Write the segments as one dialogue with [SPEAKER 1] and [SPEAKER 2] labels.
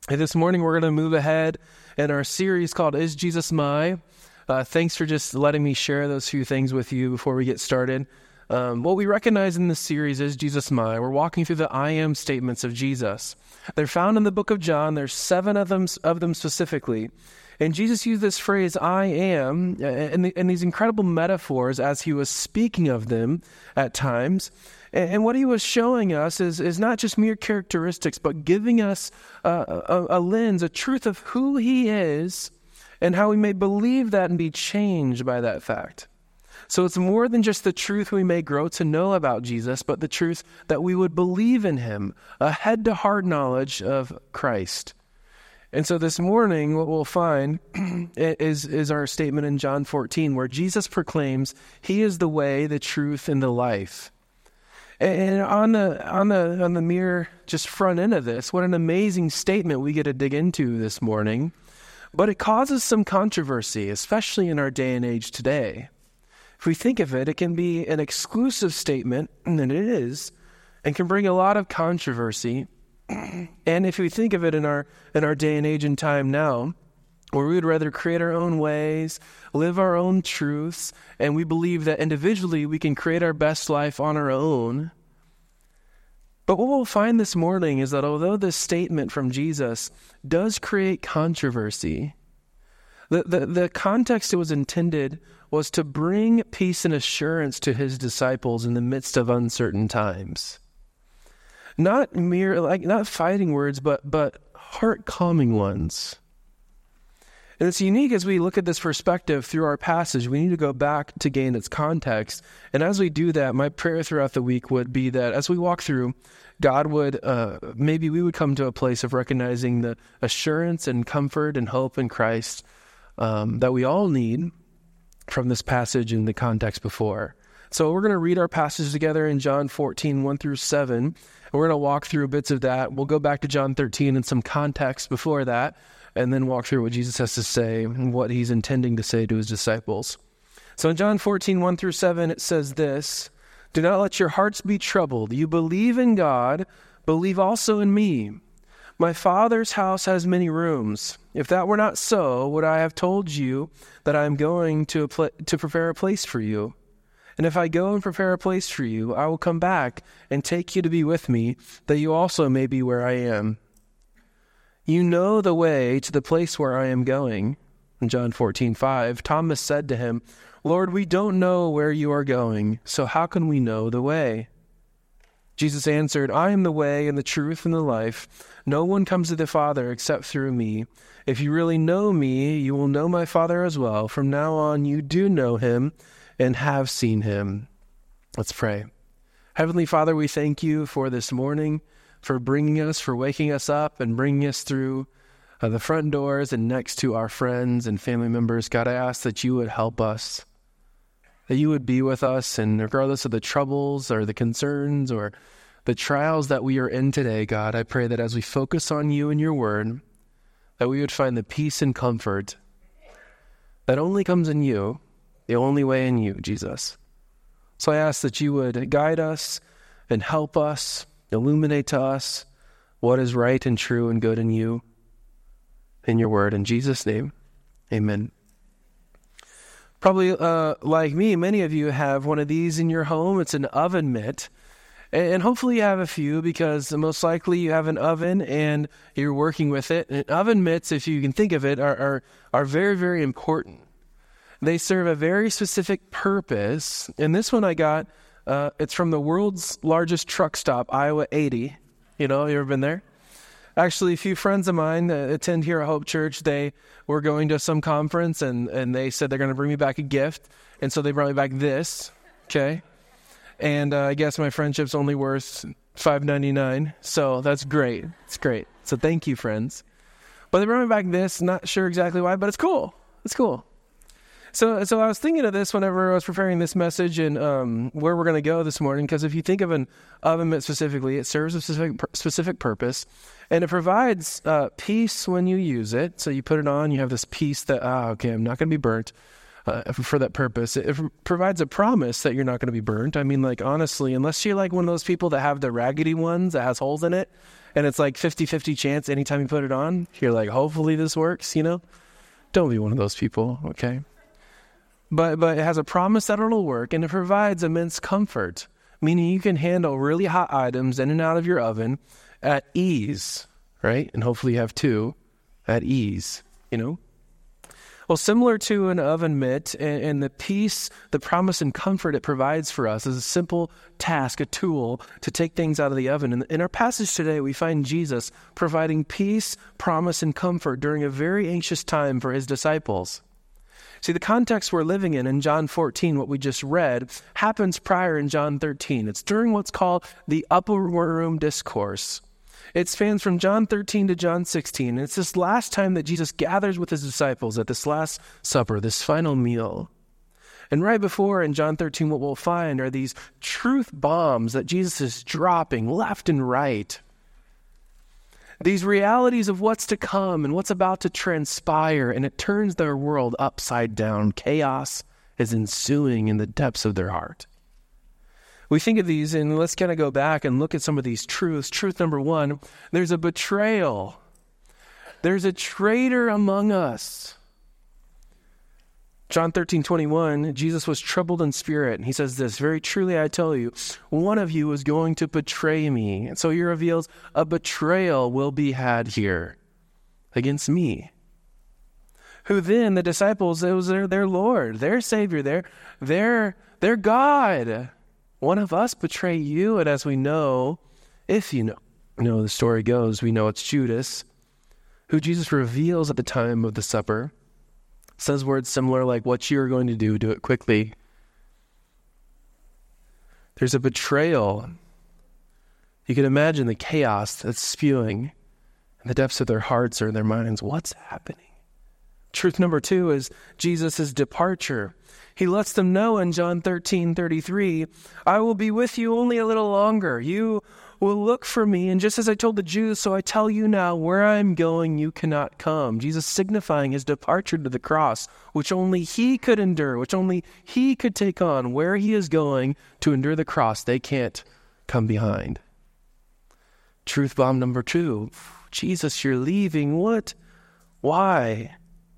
[SPEAKER 1] Hey, this morning we're going to move ahead in our series called Is Jesus My? Thanks for just letting me share those few things with you before we get started. What we recognize in this series is Jesus My. We're walking through the I am statements of Jesus. They're found in the book of John. There's 7 of them specifically. And Jesus used this phrase, I am, and these incredible metaphors as he was speaking of them at times. And what he was showing us is not just mere characteristics, but giving us a lens, a truth of who he is and how we may believe that and be changed by that fact. So it's more than just the truth we may grow to know about Jesus, but the truth that we would believe in him, a head-to-heart knowledge of Christ. And so this morning, what we'll find is our statement in John 14, where Jesus proclaims he is the way, the truth, and the life. And on the mere just front end of this, what an amazing statement we get to dig into this morning. But it causes some controversy, especially in our day and age today. If we think of it, it can be an exclusive statement, and it is, and can bring a lot of controversy. And if we think of it in our day and age and time now, where we would rather create our own ways, live our own truths, and we believe that individually we can create our best life on our own. But what we'll find this morning is that although this statement from Jesus does create controversy, the context it was intended was to bring peace and assurance to his disciples in the midst of uncertain times. Not fighting words, but heart-calming ones. And it's unique as we look at this perspective through our passage. We need to go back to gain its context. And as we do that, my prayer throughout the week would be that as we walk through, God would, maybe we would come to a place of recognizing the assurance and comfort and hope in Christ that we all need from this passage in the context before. So we're going to read our passage together in John 14, 1 through 7. And we're going to walk through bits of that. We'll go back to John 13 and some context before that, and then walk through what Jesus has to say and what he's intending to say to his disciples. So in John 14, 1 through 7, it says this, "Do not let your hearts be troubled. You believe in God, believe also in me. My Father's house has many rooms. If that were not so, would I have told you that I am going to prepare a place for you? And if I go and prepare a place for you, I will come back and take you to be with me, that you also may be where I am. You know the way to the place where I am going." In John 14:5, Thomas said to him, "Lord, we don't know where you are going, so how can we know the way?" Jesus answered, "I am the way and the truth and the life. No one comes to the Father except through me. If you really know me, you will know my Father as well. From now on, you do know him and have seen him." Let's pray. Heavenly Father, we thank you for this morning, for bringing us, for waking us up and bringing us through the front doors and next to our friends and family members. God, I ask that you would help us, that you would be with us, and regardless of the troubles or the concerns or the trials that we are in today, God, I pray that as we focus on you and your word, that we would find the peace and comfort that only comes in you, the only way in you, Jesus. So I ask that you would guide us and help us, illuminate to us what is right and true and good in you, in your word. In Jesus' name, amen. Probably like me, many of you have one of these in your home. It's an oven mitt. And hopefully you have a few, because most likely you have an oven and you're working with it. And oven mitts, if you can think of it, are very, very important. They serve a very specific purpose. And this one I got, it's from the world's largest truck stop, Iowa 80. You ever been there? Actually, a few friends of mine that attend here at Hope Church, they were going to some conference and they said they're going to bring me back a gift. And so they brought me back this, okay? And I guess my friendship's only worth $5.99. So that's great. It's great. So thank you, friends. But they brought me back this, not sure exactly why, but it's cool. It's cool. So I was thinking of this whenever I was preparing this message and where we're going to go this morning, because if you think of an oven mitt specifically, it serves a specific purpose, and it provides peace when you use it. So you put it on, you have this peace that, okay, I'm not going to be burnt. for that purpose. It provides a promise that you're not going to be burnt. I mean, like, honestly, unless you're like one of those people that have the raggedy ones that has holes in it, and it's like 50-50 chance anytime you put it on, you're like, hopefully this works, Don't be one of those people, okay? But it has a promise that it'll work, and it provides immense comfort, meaning you can handle really hot items in and out of your oven at ease, right? And hopefully you have two at ease, Well, similar to an oven mitt and the peace, the promise and comfort it provides for us is a simple task, a tool to take things out of the oven. In our passage today, we find Jesus providing peace, promise, and comfort during a very anxious time for his disciples. See, the context we're living in John 14, what we just read, happens prior in John 13. It's during what's called the Upper Room Discourse. It spans from John 13 to John 16, and it's this last time that Jesus gathers with his disciples at this Last Supper, this final meal. And right before in John 13, what we'll find are these truth bombs that Jesus is dropping left and right. These realities of what's to come and what's about to transpire, and it turns their world upside down. Chaos is ensuing in the depths of their heart. We think of these, and let's kind of go back and look at some of these truths. Truth number one, there's a betrayal. There's a traitor among us. John 13:21, Jesus was troubled in spirit, and he says this, very truly I tell you, one of you is going to betray me. And so he reveals a betrayal will be had here against me. Who then, the disciples, it was their Lord, their Savior, their God. One of us betray you, and as we know, if you know the story goes, we know it's Judas, who Jesus reveals at the time of the supper, says words similar like, what you're going to do it quickly. There's a betrayal. You can imagine the chaos that's spewing in the depths of their hearts or their minds. What's happening? Truth number two is Jesus' departure. He lets them know in John 13:33, I will be with you only a little longer. You will look for me, and just as I told the Jews, so I tell you now, where I am going, you cannot come. Jesus signifying his departure to the cross, which only he could endure, which only he could take on. Where he is going to endure the cross, they can't come behind. Truth bomb number two, Jesus, you're leaving. What? Why?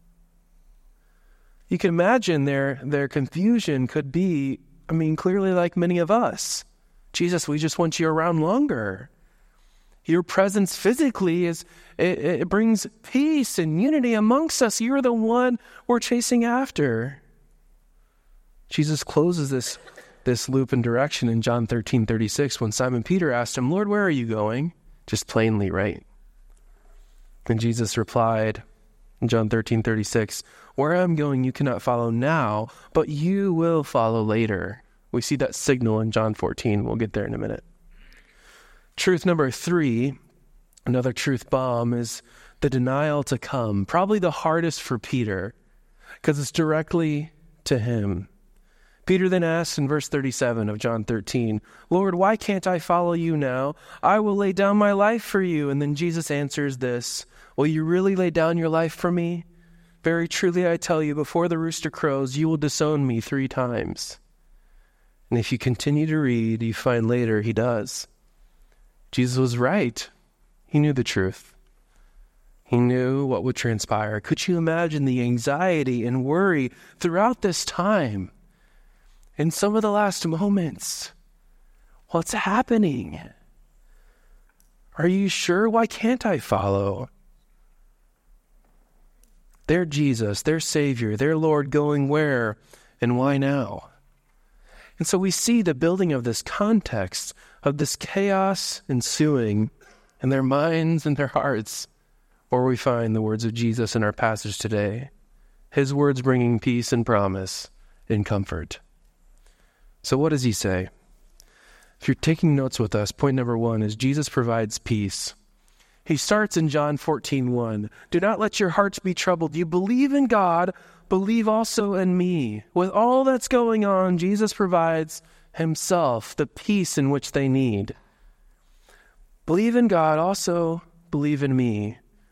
[SPEAKER 1] You can imagine their confusion could be, clearly like many of us. Jesus, we just want you around longer. Your presence physically it brings peace and unity amongst us. You're the one we're chasing after. Jesus closes this loop and direction in John 13:36 when Simon Peter asked him, Lord, where are you going? Just plainly, right? And Jesus replied in John 13:36, where I'm going you cannot follow now, but you will follow later. We see that signal in John 14. We'll get there in a minute. Truth number three, another truth bomb, is the denial to come. Probably the hardest for Peter because it's directly to him. Peter then asks in verse 37 of John 13, Lord, why can't I follow you now? I will lay down my life for you. And then Jesus answers this, will you really lay down your life for me? Very truly I tell you, before the rooster crows, you will disown me 3 times. And if you continue to read, you find later he does. Jesus was right. He knew the truth. He knew what would transpire. Could you imagine the anxiety and worry throughout this time? In some of the last moments, what's happening? Are you sure? Why can't I follow? Their Jesus, their Savior, their Lord going where and why now? And so we see the building of this context of this chaos ensuing in their minds and their hearts, where we find the words of Jesus in our passage today. His words bringing peace and promise and comfort. So what does he say? If you're taking notes with us, point number 1 is Jesus provides peace. He starts in John 14:1. Do not let your hearts be troubled. You believe in God, believe also in me. With all that's going on, Jesus provides himself the peace in which they need. Believe in God, also believe in me.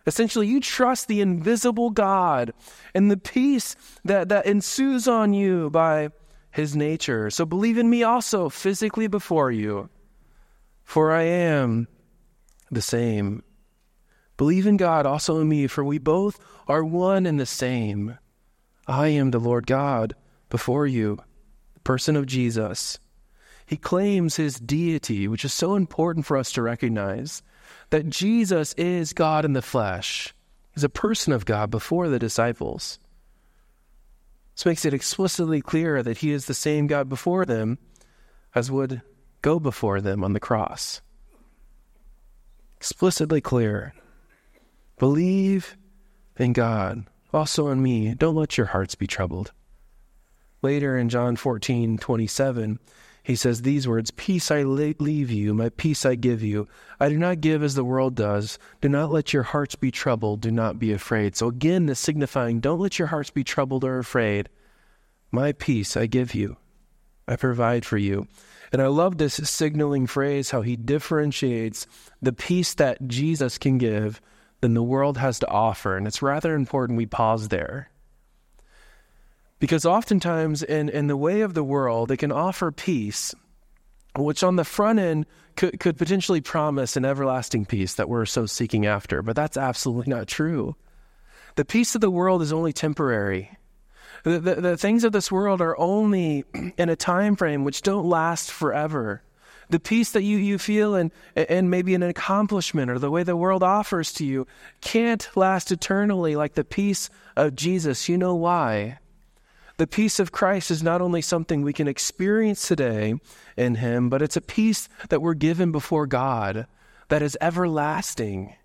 [SPEAKER 1] Essentially, you trust the invisible God and the peace that ensues on you by his nature. So believe in me also physically before you, for I am the same. Believe in God also in me, for we both are one and the same. I am the Lord God before you, the person of Jesus. He claims his deity, which is so important for us to recognize, that Jesus is God in the flesh. He's a person of God before the disciples. This makes it explicitly clear that he is the same God before them as would go before them on the cross. Explicitly clear. Believe in God, also in me. Don't let your hearts be troubled. Later in John 14:27, he says these words, "Peace I leave you, my peace I give you. I do not give as the world does. Do not let your hearts be troubled. Do not be afraid." So again, this signifying, don't let your hearts be troubled or afraid. My peace I give you. I provide for you. And I love this signaling phrase, how he differentiates the peace that Jesus can give than the world has to offer. And it's rather important we pause there. Because oftentimes in the way of the world, it can offer peace, which on the front end could potentially promise an everlasting peace that we're so seeking after. But that's absolutely not true. The peace of the world is only temporary. The things of this world are only in a time frame which don't last forever. The peace that you feel and maybe an accomplishment or the way the world offers to you can't last eternally like the peace of Jesus. You know why? The peace of Christ is not only something we can experience today in him, but it's a peace that we're given before God that is everlasting.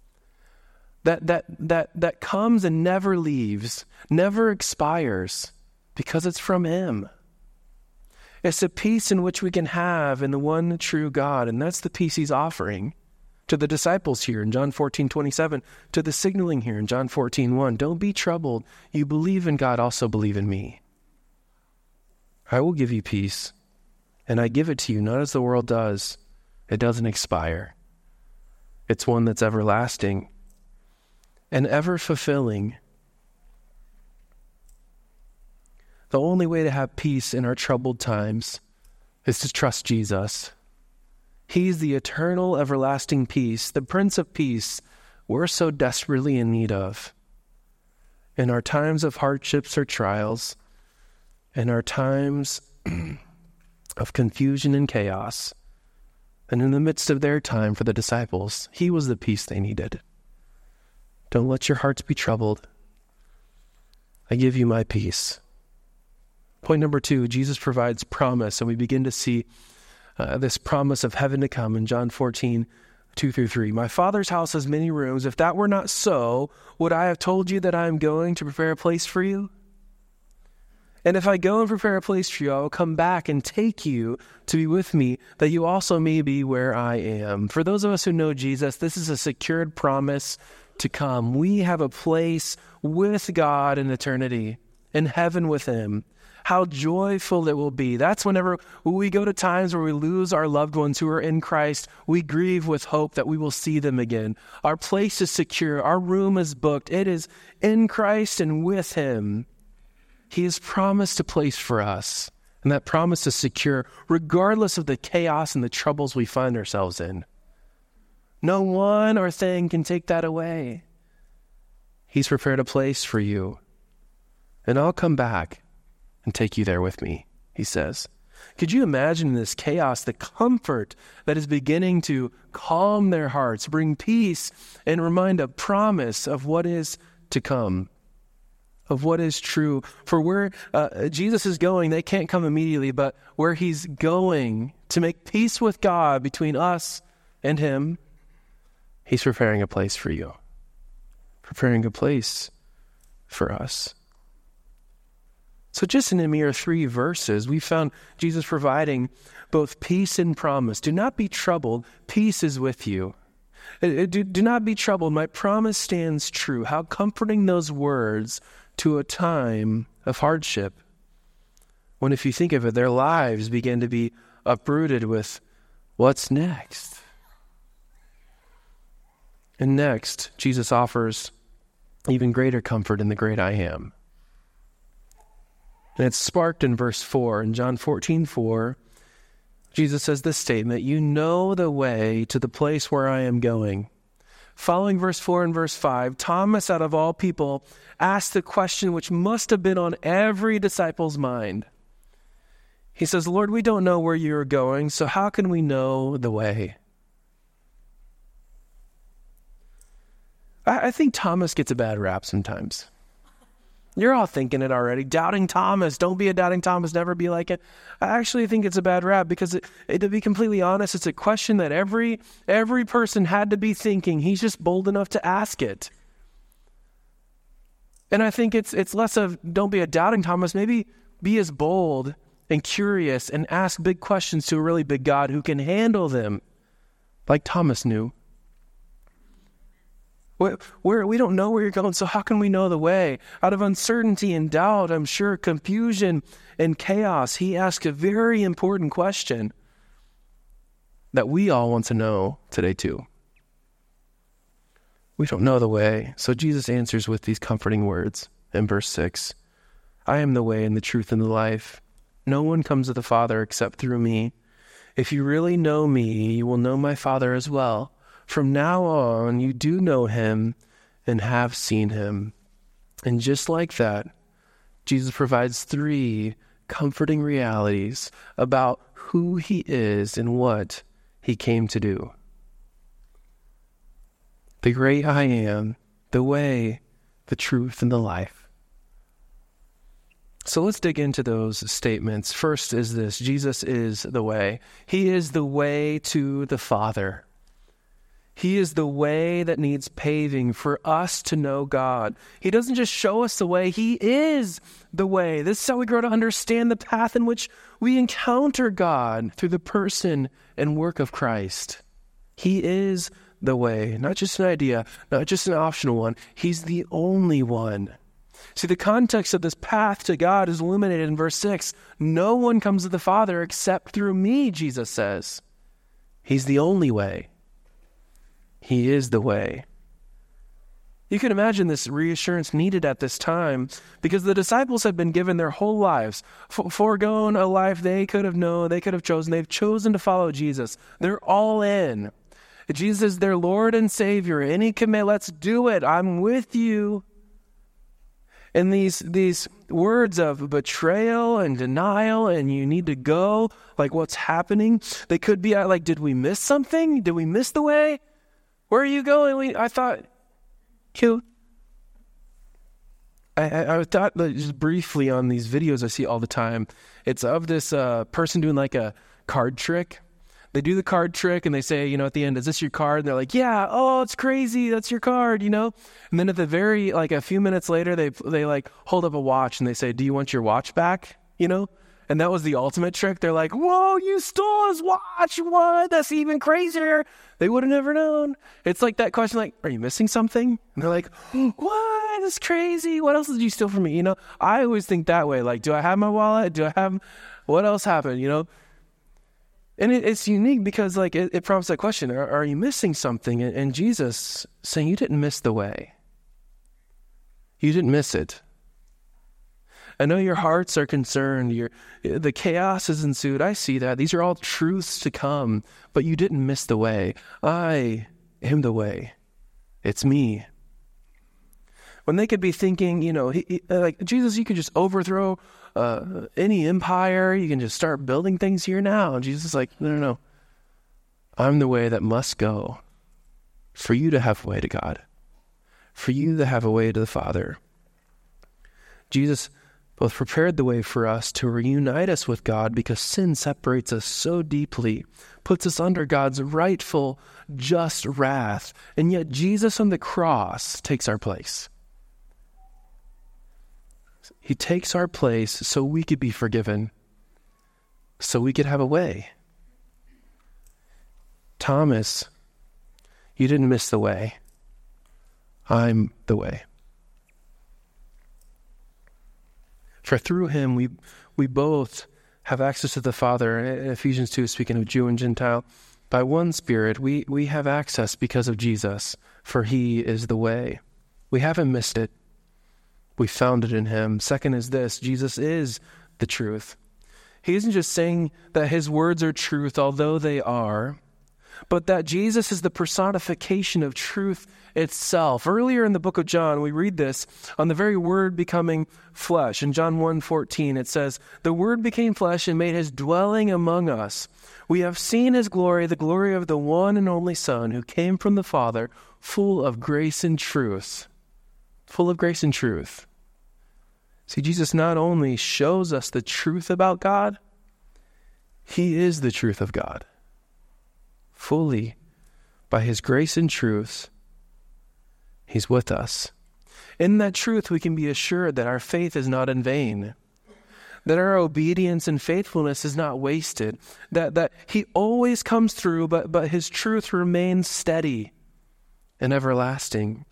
[SPEAKER 1] That comes and never leaves, never expires, because it's from him. It's a peace in which we can have in the one true God, and that's the peace he's offering to the disciples here in John 14:27, to the signaling here in John 14:1. Don't be troubled. You believe in God, also believe in me. I will give you peace, and I give it to you not as the world does. It doesn't expire. It's one that's everlasting and ever fulfilling. The only way to have peace in our troubled times is to trust Jesus. He's the eternal, everlasting peace, the Prince of Peace we're so desperately in need of. In our times of hardships or trials, in our times of confusion and chaos, and in the midst of their time for the disciples, he was the peace they needed. Don't let your hearts be troubled. I give you my peace. Point number 2, Jesus provides promise, and we begin to see this promise of heaven to come in John 14:2-3. My Father's house has many rooms. If that were not so, would I have told you that I am going to prepare a place for you? And if I go and prepare a place for you, I will come back and take you to be with me, that you also may be where I am. For those of us who know Jesus, this is a secured promise to come. We have a place with God in eternity, in heaven with him. How joyful it will be. That's whenever we go to times where we lose our loved ones who are in Christ, we grieve with hope that we will see them again. Our place is secure. Our room is booked. It is in Christ and with him. He has promised a place for us, and that promise is secure regardless of the chaos and the troubles we find ourselves in. No one or thing can take that away. He's prepared a place for you, and I'll come back and take you there with me, he says. Could you imagine in this chaos the comfort that is beginning to calm their hearts, bring peace, and remind a promise of what is to come, of what is true? For where Jesus is going, they can't come immediately, but where he's going to make peace with God between us and him, he's preparing a place for you, preparing a place for us. So just in a mere 3 verses, we found Jesus providing both peace and promise. Do not be troubled. Peace is with you. Do not be troubled. My promise stands true. How comforting those words to a time of hardship. When, if you think of it, their lives begin to be uprooted with what's next. And next, Jesus offers even greater comfort in the great I am. And it's sparked in verse 4. In John 14:4, Jesus says this statement, "You know the way to the place where I am going." Following verse 4 and verse 5, Thomas, out of all people, asked the question which must have been on every disciple's mind. He says, "Lord, we don't know where you're going, so how can we know the way?" I think Thomas gets a bad rap sometimes. You're all thinking it already. Doubting Thomas. Don't be a doubting Thomas. Never be like it. I actually think it's a bad rap because, to be completely honest, it's a question that every person had to be thinking. He's just bold enough to ask it. And I think it's less of don't be a doubting Thomas. Maybe be as bold and curious and ask big questions to a really big God who can handle them, like Thomas knew. We don't know where you're going, so how can we know the way? Out of uncertainty and doubt, I'm sure, confusion and chaos, he asked a very important question that we all want to know today too. We don't know the way, so Jesus answers with these comforting words in verse 6. "I am the way and the truth and the life. No one comes to the Father except through me. If you really know me, you will know my Father as well. From now on, you do know him and have seen him." And just like that, Jesus provides 3 comforting realities about who he is and what he came to do. The great I am, the way, the truth, and the life. So let's dig into those statements. First is this: Jesus is the way. He is the way to the Father. He is the way that needs paving for us to know God. He doesn't just show us the way, he is the way. This is how we grow to understand the path in which we encounter God through the person and work of Christ. He is the way, not just an idea, not just an optional one. He's the only one. See, the context of this path to God is illuminated in verse 6. No one comes to the Father except through me, Jesus says. He's the only way. He is the way. You can imagine this reassurance needed at this time because the disciples had been given their whole lives, foregone a life they could have known, they could have chosen. They've chosen to follow Jesus. They're all in. Jesus is their Lord and Savior. Any command, let's do it. I'm with you. And these words of betrayal and denial and you need to go, like what's happening, they could be like, did we miss something? Did we miss the way? Where are you going? I thought, cute. I thought just briefly on these videos I see all the time. It's of this person doing like a card trick. They do the card trick and they say, at the end, is this your card? And they're like, yeah, oh, it's crazy. That's your card, And then at the very, a few minutes later, they like hold up a watch and they say, do you want your watch back? And that was the ultimate trick. They're like, whoa, you stole his watch. What? That's even crazier. They would have never known. It's like that question, like, are you missing something? And they're like, what? That's crazy. What else did you steal from me? I always think that way. Like, do I have my wallet? What else happened? And it's unique because it prompts that question. Are you missing something? And Jesus saying, you didn't miss the way. You didn't miss it. I know your hearts are concerned. The chaos has ensued. I see that. These are all truths to come, but you didn't miss the way. I am the way. It's me. When they could be thinking, Jesus, you could just overthrow any empire. You can just start building things here now. And Jesus is like, no. I'm the way that must go for you to have a way to God, for you to have a way to the Father. Jesus both prepared the way for us to reunite us with God because sin separates us so deeply, puts us under God's rightful, just wrath, and yet Jesus on the cross takes our place. He takes our place so we could be forgiven, so we could have a way. Thomas, you didn't miss the way. I'm the way. For through him, we both have access to the Father. In Ephesians 2, speaking of Jew and Gentile, By one Spirit, we have access because of Jesus, for he is the way. We haven't missed it. We found it in him. Second is this: Jesus is the truth. He isn't just saying that his words are truth, although they are, but that Jesus is the personification of truth itself. Earlier in the book of John, we read this on the very Word becoming flesh. In John 1:14, it says, "The Word became flesh and made his dwelling among us. We have seen his glory, the glory of the one and only Son who came from the Father, full of grace and truth." Full of grace and truth. See, Jesus not only shows us the truth about God, he is the truth of God. Fully, by his grace and truth, he's with us. In that truth, we can be assured that our faith is not in vain, that our obedience and faithfulness is not wasted, that he always comes through, but his truth remains steady and everlasting.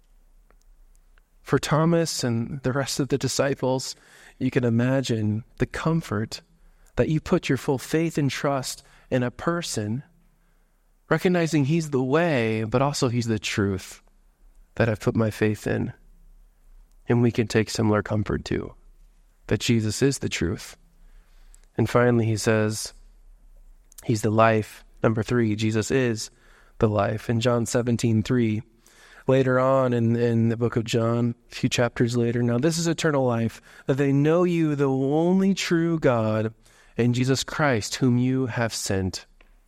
[SPEAKER 1] For Thomas and the rest of the disciples, you can imagine the comfort that you put your full faith and trust in a person, recognizing he's the way, but also he's the truth that I've put my faith in. And we can take similar comfort too, that Jesus is the truth. And finally, he says, he's the life. Number 3, Jesus is the life. In John 17:3, later on in the book of John, a few chapters later, "Now this is eternal life, that they know you, the only true God, and Jesus Christ, whom you have sent."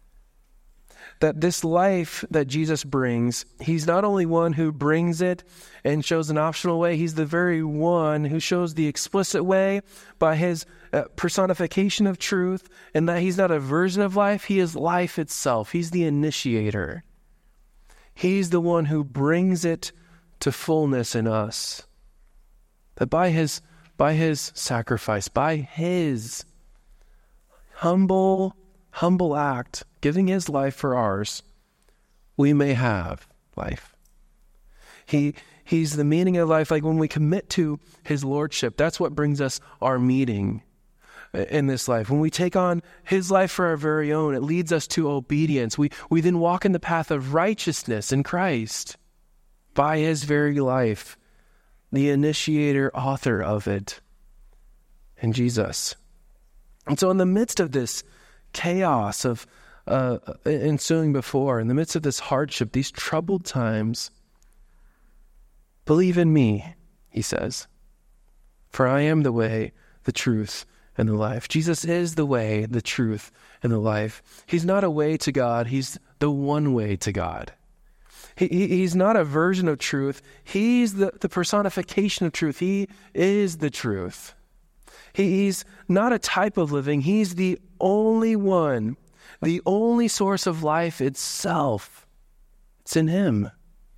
[SPEAKER 1] That this life that Jesus brings, he's not only one who brings it and shows an optional way, he's the very one who shows the explicit way by his personification of truth, and that he's not a version of life, he is life itself. He's the initiator. He's the one who brings it to fullness in us. That by his sacrifice, by his humble act, giving his life for ours, we may have life. He's the meaning of life. Like when we commit to his lordship, that's what brings us our meaning in this life. When we take on his life for our very own, it leads us to obedience. We then walk in the path of righteousness in Christ by his very life, the initiator, author of it, in Jesus. And so in the midst of this chaos of ensuing before, in the midst of this hardship, these troubled times, believe in me, he says, for I am the way, the truth, and the life. Jesus is the way, the truth, and the life. He's not a way to God. He's the one way to God. He's not a version of truth. He's the personification of truth. He is the truth. He's not a type of living. He's the only one, the only source of life itself. It's in him.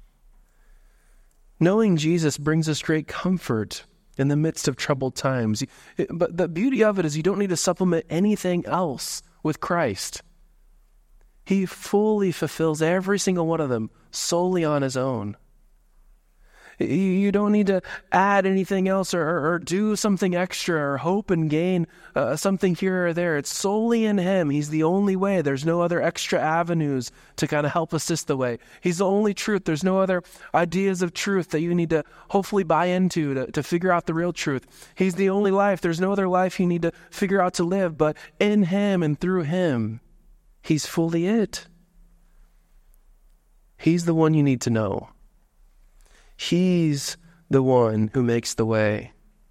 [SPEAKER 1] Knowing Jesus brings us great comfort in the midst of troubled times. But the beauty of it is you don't need to supplement anything else with Christ. He fully fulfills every single one of them solely on his own. You don't need to add anything else or do something extra or hope and gain something here or there. It's solely in him. He's the only way. There's no other extra avenues to kind of help assist the way. He's the only truth. There's no other ideas of truth that you need to hopefully buy into to figure out the real truth. He's the only life. There's no other life you need to figure out to live, but in him and through him, he's fully it. He's the one you need to know. He's the one who makes the way.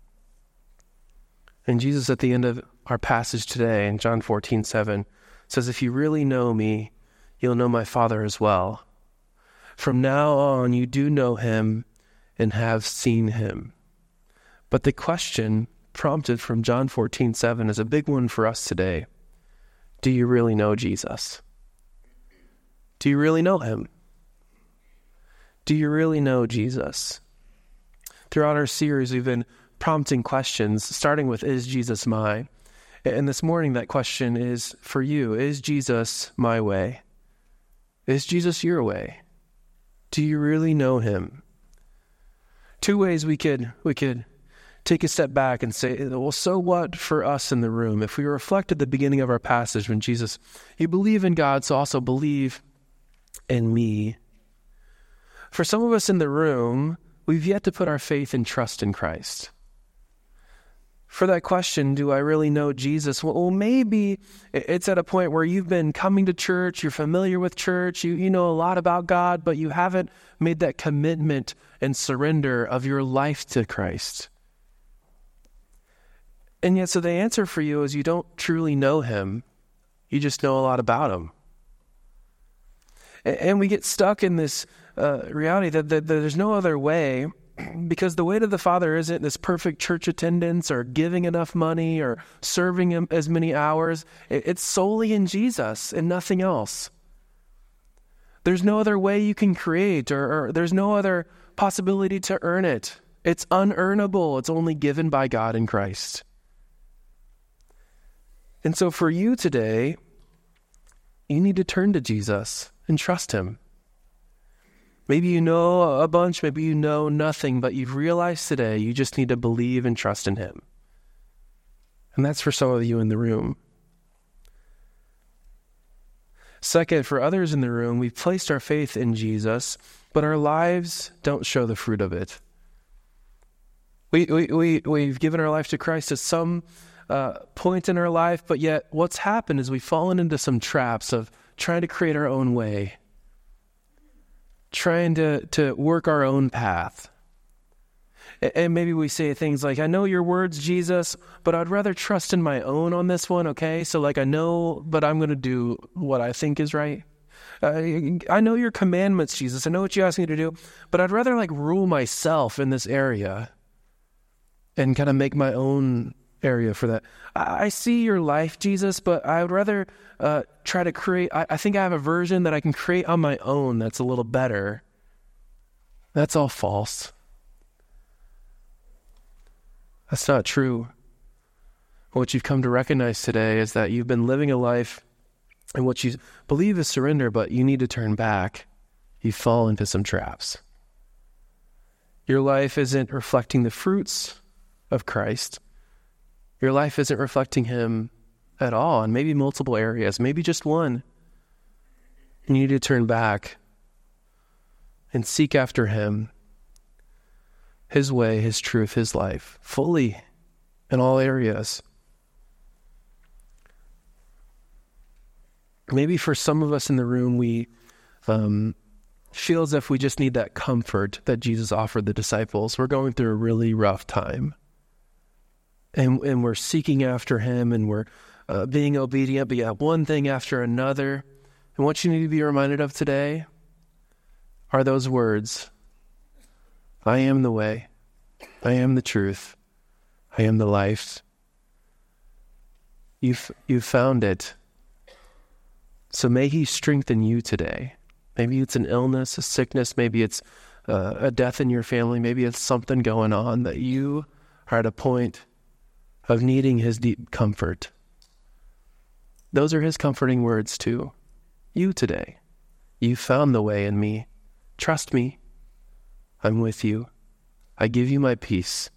[SPEAKER 1] And Jesus, at the end of our passage today in John 14:7, says, if you really know me, you'll know my Father as well. From now on, you do know him and have seen him. But the question prompted from John 14:7 is a big one for us today. Do you really know Jesus? Do you really know him? Do you really know Jesus? Throughout our series, we've been prompting questions, starting with, is Jesus my? And this morning, that question is for you. Is Jesus my way? Is Jesus your way? Do you really know him? Two ways we could take a step back and say, well, so what for us in the room? If we reflect at the beginning of our passage when Jesus, you believe in God, so also believe in me. For some of us in the room, we've yet to put our faith and trust in Christ. For that question, do I really know Jesus? Well, maybe it's at a point where you've been coming to church, you're familiar with church, you know a lot about God, but you haven't made that commitment and surrender of your life to Christ. And yet, so the answer for you is you don't truly know him. You just know a lot about him. And we get stuck in this reality that there's no other way, because the way to the Father isn't this perfect church attendance or giving enough money or serving him as many hours. It's solely in Jesus and nothing else. There's no other way you can create, or there's no other possibility to earn it. It's unearnable. It's only given by God in Christ. And so for you today, you need to turn to Jesus and trust him. Maybe you know a bunch, maybe you know nothing, but you've realized today you just need to believe and trust in him. And that's for some of you in the room. Second, for others in the room, we've placed our faith in Jesus, but our lives don't show the fruit of it. We've given our life to Christ at some point in our life, but yet what's happened is we've fallen into some traps of trying to create our own way, trying to work our own path. And maybe we say things like, I know your words, Jesus, but I'd rather trust in my own on this one, okay? So I know, but I'm going to do what I think is right. I know your commandments, Jesus. I know what you asked me to do, but I'd rather rule myself in this area and kind of make my own area for that. I see your life, Jesus, but I would rather try to create, I think I have a version that I can create on my own that's a little better. That's all false. That's not true. What you've come to recognize today is that you've been living a life and what you believe is surrender, but you need to turn back. You fall into some traps. Your life isn't reflecting the fruits of Christ. Your life isn't reflecting him at all, and maybe multiple areas, maybe just one. You need to turn back and seek after him, his way, his truth, his life, fully in all areas. Maybe for some of us in the room, we feel as if we just need that comfort that Jesus offered the disciples. We're going through a really rough time. And we're seeking after him, and we're being obedient, but yet one thing after another. And what you need to be reminded of today are those words: I am the way, I am the truth, I am the life. You've found it. So may he strengthen you today. Maybe it's an illness, a sickness, maybe it's a death in your family, maybe it's something going on that you are at a point of needing his deep comfort. Those are his comforting words to you today. You found the way in me. Trust me. I'm with you. I give you my peace.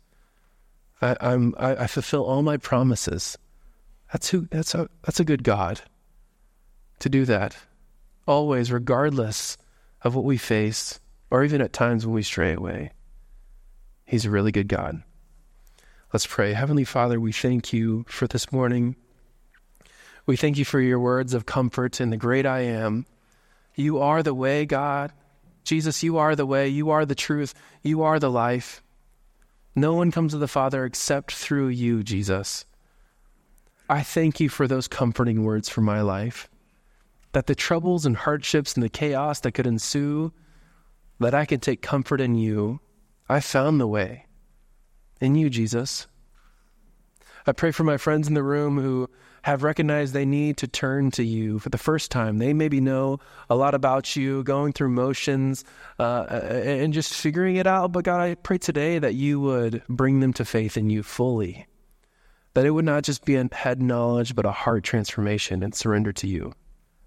[SPEAKER 1] I fulfill all my promises. That's a good God to do that. Always, regardless of what we face, or even at times when we stray away. He's a really good God. Let's pray. Heavenly Father, we thank you for this morning. We thank you for your words of comfort in the great I am. You are the way, God. Jesus, you are the way. You are the truth. You are the life. No one comes to the Father except through you, Jesus. I thank you for those comforting words for my life, that the troubles and hardships and the chaos that could ensue, that I can take comfort in you. I found the way. In you, Jesus. I pray for my friends in the room who have recognized they need to turn to you for the first time. They maybe know a lot about you, going through motions, and just figuring it out. But God, I pray today that you would bring them to faith in you fully. That it would not just be a head knowledge, but a heart transformation and surrender to you.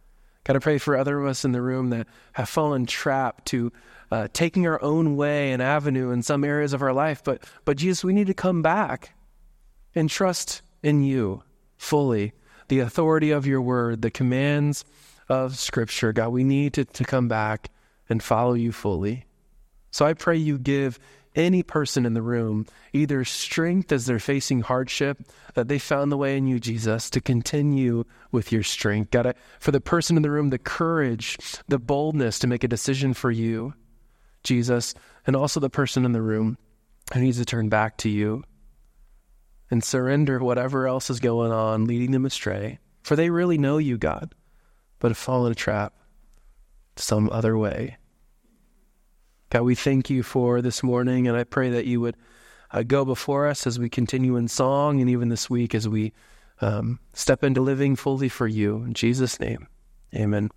[SPEAKER 1] God, I pray for other of us in the room that have fallen trapped to taking our own way and avenue in some areas of our life. But Jesus, we need to come back and trust in you fully, the authority of your word, the commands of Scripture. God, we need to come back and follow you fully. So I pray you give any person in the room either strength as they're facing hardship, that they found the way in you, Jesus, to continue with your strength. God, for the person in the room, the courage, the boldness to make a decision for you, Jesus, and also the person in the room who needs to turn back to you and surrender whatever else is going on, leading them astray. For they really know you, God, but have fallen a trap some other way. God, we thank you for this morning, and I pray that you would go before us as we continue in song, and even this week as we step into living fully for you. In Jesus' name, amen.